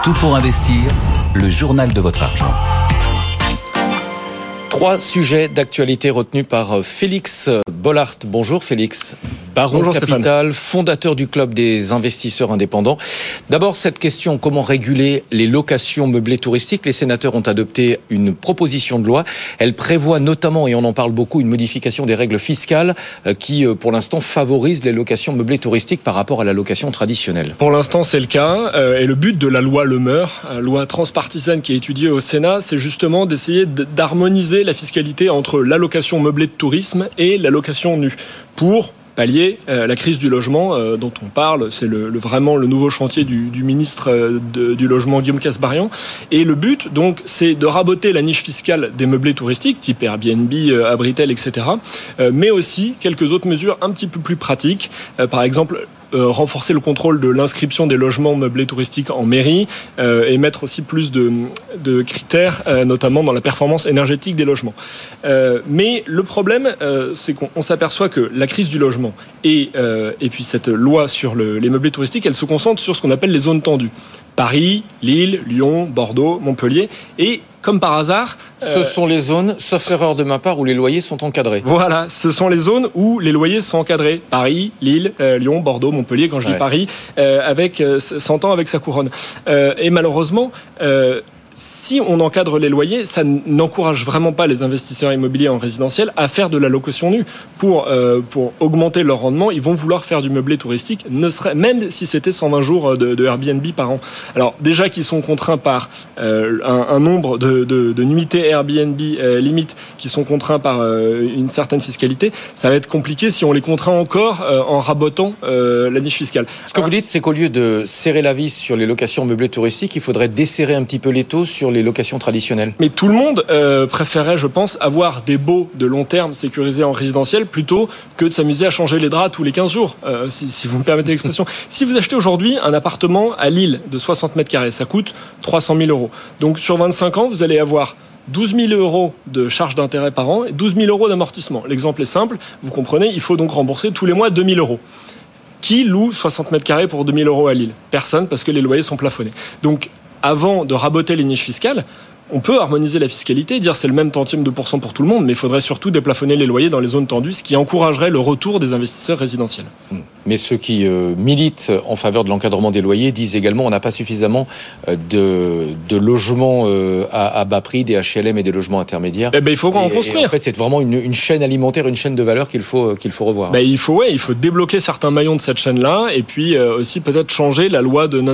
Tout pour investir, le journal de votre argent. 3 sujets d'actualité retenus par Félix Bollard. Bonjour Félix. Baron Bonjour Capital, Stéphane. fondateur du Club des investisseurs indépendants. D'abord, cette question, comment réguler les locations meublées touristiques ? Les sénateurs ont adopté une proposition de loi. Elle prévoit notamment, et on en parle beaucoup, une modification des règles fiscales qui, pour l'instant, favorise les locations meublées touristiques par rapport à la location traditionnelle. Pour l'instant, c'est le cas. Et le but de la loi Le Meur, loi transpartisane qui est étudiée au Sénat, c'est justement d'essayer d'harmoniser la fiscalité entre la location meublée de tourisme et la location nue pour pallier la crise du logement dont on parle. C'est vraiment le nouveau chantier du ministre du Logement, Guillaume Kasbarian. Et le but, donc, c'est de raboter la niche fiscale des meublés touristiques, type Airbnb, Abritel, etc. Mais aussi quelques autres mesures un petit peu plus pratiques. Par exemple, renforcer le contrôle de l'inscription des logements meublés touristiques en mairie et mettre aussi plus de critères, notamment dans la performance énergétique des logements. Mais le problème, c'est qu'on s'aperçoit que la crise du logement et puis cette loi sur les meublés touristiques, elle se concentre sur ce qu'on appelle les zones tendues. Paris, Lille, Lyon, Bordeaux, Montpellier et comme par hasard... Ce sont les zones, sauf erreur de ma part, où les loyers sont encadrés. Voilà, ce sont les zones où les loyers sont encadrés. Paris, Lille, Lyon, Bordeaux, Montpellier, quand je dis Paris, s'entend avec sa couronne. Et malheureusement... si on encadre les loyers, ça n'encourage vraiment pas les investisseurs immobiliers en résidentiel à faire de la location nue. Pour augmenter leur rendement, ils vont vouloir faire du meublé touristique, même si c'était 120 jours de Airbnb par an. Alors déjà qu'ils sont contraints par un nombre de nuitées Airbnb limite, qui sont contraints par une certaine fiscalité, ça va être compliqué si on les contraint encore en rabotant la niche fiscale. Ce que vous dites, c'est qu'au lieu de serrer la vis sur les locations meublées touristiques, il faudrait desserrer un petit peu les taux sur les locations traditionnelles. Mais tout le monde préférait, je pense, avoir des baux de long terme sécurisés en résidentiel plutôt que de s'amuser à changer les draps tous les 15 jours, si vous me permettez l'expression. Si vous achetez aujourd'hui un appartement à Lille de 60 mètres carrés, ça coûte 300 000 euros. Donc sur 25 ans, vous allez avoir 12 000 euros de charges d'intérêt par an et 12 000 euros d'amortissement. L'exemple est simple, vous comprenez, il faut donc rembourser tous les mois 2 000 euros. Qui loue 60 mètres carrés pour 2 000 euros à Lille ? Personne, parce que les loyers sont plafonnés. Donc, avant de raboter les niches fiscales, on peut harmoniser la fiscalité, dire c'est le même tantième de pourcent pour tout le monde, mais il faudrait surtout déplafonner les loyers dans les zones tendues, ce qui encouragerait le retour des investisseurs résidentiels. Mais ceux qui militent en faveur de l'encadrement des loyers disent également qu'on n'a pas suffisamment de logements à bas prix, des HLM et des logements intermédiaires. Il faut en construire. Et en fait, c'est vraiment une chaîne alimentaire, une chaîne de valeur qu'il faut revoir. Il faut débloquer certains maillons de cette chaîne-là et puis aussi peut-être changer la loi de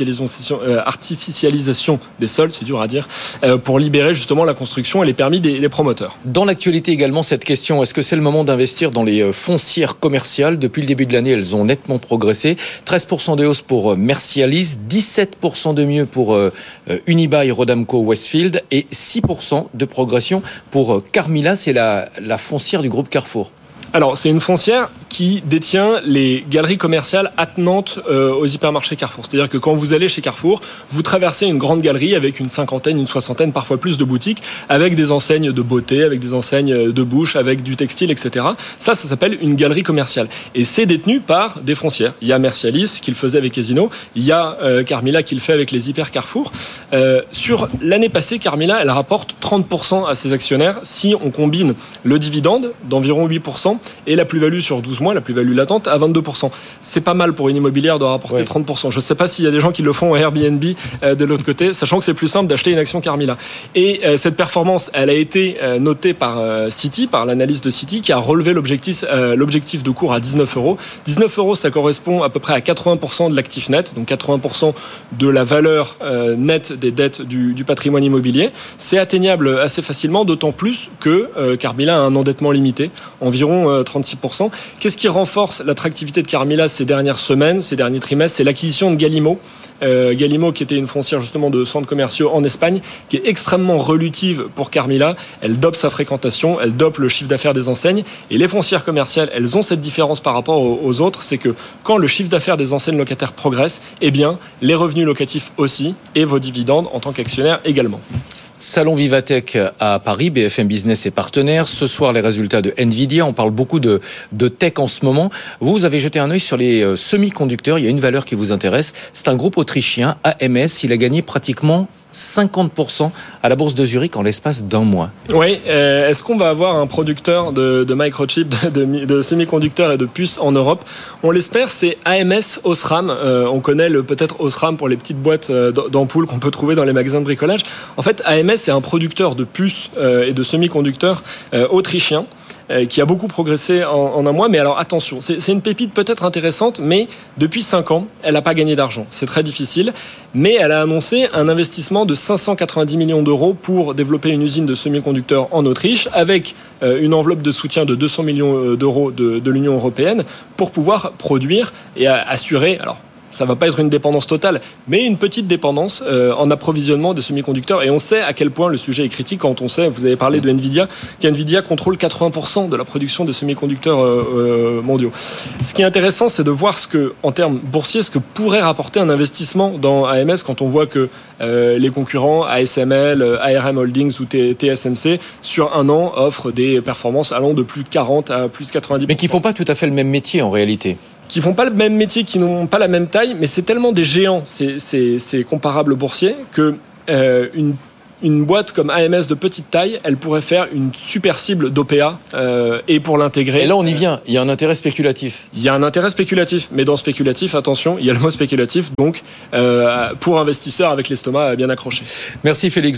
non-artificialisation des sols, c'est dur à dire, pour libérer justement la construction et les permis des promoteurs. Dans l'actualité également, cette question, est-ce que c'est le moment d'investir dans les foncières commerciales ? Depuis le début de l'année, elles ont nettement progressé. 13% de hausse pour Mercialis, 17% de mieux pour Unibail, Rodamco, Westfield et 6% de progression pour Carmila, c'est la foncière du groupe Carrefour. Alors, c'est une foncière qui détient les galeries commerciales attenantes aux hypermarchés Carrefour. C'est-à-dire que quand vous allez chez Carrefour, vous traversez une grande galerie avec une cinquantaine, une soixantaine, parfois plus de boutiques, avec des enseignes de beauté, avec des enseignes de bouche, avec du textile, etc. Ça s'appelle une galerie commerciale. Et c'est détenu par des foncières. Il y a Mercialis qui le faisait avec Casino, il y a Carmila qui le fait avec les hyper Carrefour. Sur l'année passée, Carmila, elle rapporte 30% à ses actionnaires si on combine le dividende d'environ 8%, et la plus-value sur 12 mois, la plus-value latente, à 22%. C'est pas mal pour une immobilière de rapporter 30%. Je ne sais pas s'il y a des gens qui le font à Airbnb de l'autre côté, sachant que c'est plus simple d'acheter une action Carmila. Et cette performance, elle a été notée par Citi, par l'analyse de Citi, qui a relevé l'objectif de cours à 19 euros. 19 euros, ça correspond à peu près à 80% de l'actif net, donc 80% de la valeur nette des dettes du patrimoine immobilier. C'est atteignable assez facilement, d'autant plus que Carmila a un endettement limité, environ 36%. Qu'est-ce qui renforce l'attractivité de Carmila ces dernières semaines, ces derniers trimestres ? C'est l'acquisition de Galimmo. Galimmo, qui était une foncière justement de centres commerciaux en Espagne, qui est extrêmement relutive pour Carmila. Elle dope sa fréquentation, elle dope le chiffre d'affaires des enseignes. Et les foncières commerciales, elles ont cette différence par rapport aux autres, c'est que quand le chiffre d'affaires des enseignes locataires progresse, eh bien, les revenus locatifs aussi, et vos dividendes en tant qu'actionnaire également. Salon Vivatech à Paris, BFM Business est partenaire. Ce soir, les résultats de Nvidia. On parle beaucoup de tech en ce moment. Vous avez jeté un œil sur les semi-conducteurs. Il y a une valeur qui vous intéresse. C'est un groupe autrichien, AMS. Il a gagné pratiquement 50% à la bourse de Zurich en l'espace d'un mois. Oui, est-ce qu'on va avoir un producteur de microchips, de semi-conducteurs et de puces en Europe? On l'espère, c'est AMS Osram. On connaît peut-être Osram pour les petites boîtes d'ampoules qu'on peut trouver dans les magasins de bricolage. En fait, AMS est un producteur de puces et de semi-conducteurs autrichien qui a beaucoup progressé en un mois. Mais alors attention, c'est une pépite peut-être intéressante, mais depuis 5 ans, elle n'a pas gagné d'argent. C'est très difficile. Mais elle a annoncé un investissement de 590 millions d'euros pour développer une usine de semi-conducteurs en Autriche, avec une enveloppe de soutien de 200 millions d'euros de l'Union européenne pour pouvoir produire et assurer... Alors, ça ne va pas être une dépendance totale, mais une petite dépendance en approvisionnement des semi-conducteurs. Et on sait à quel point le sujet est critique quand on sait, vous avez parlé de Nvidia, qu'Nvidia contrôle 80% de la production des semi-conducteurs mondiaux. Ce qui est intéressant, c'est de voir en termes boursiers, ce que pourrait rapporter un investissement dans AMS quand on voit que les concurrents ASML, ARM Holdings ou TSMC, sur un an, offrent des performances allant de plus de 40 à plus de 90%. Mais qui ne font pas tout à fait le même métier en réalité. Qui font pas le même métier, qui n'ont pas la même taille, mais c'est tellement des géants, c'est comparable boursier, que une boîte comme AMS de petite taille, elle pourrait faire une super cible d'OPA et pour l'intégrer. Et là, on y vient. Il y a un intérêt spéculatif. Il y a un intérêt spéculatif, mais dans spéculatif, attention, il y a le mot spéculatif, donc pour investisseurs avec l'estomac bien accroché. Merci Félix.